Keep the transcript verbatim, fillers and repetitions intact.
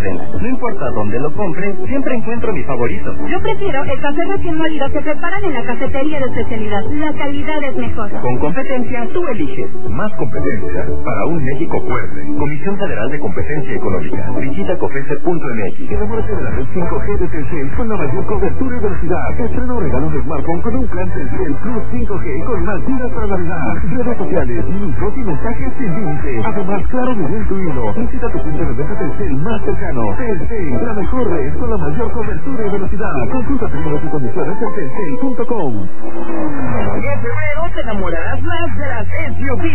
cadena. No importa dónde lo compre, siempre encuentro mi favorito. Yo prefiero el café recién molido que preparan en la cafetería de especialidad. La calidad es mejor. Con competencia, tú eliges. Más competencia para un México fuerte. Comisión Federal de Competencia Económica. Visita cofese punto m x. Enamórate de la red cinco G de Telcel con la mayor cobertura y velocidad. Estrena o regalo de smartphone con un plan Telcel Plus cinco G con más gigas para Navidad. Redes sociales, minutos y mensajes sin límite. Además, claro, video incluido. Visita tu punto de venta Telcel más cercano. Telcel, la mejor red con la mayor cobertura y velocidad. Consulta términos y condiciones en telcel punto com. En febrero te enamorarás más de las S U V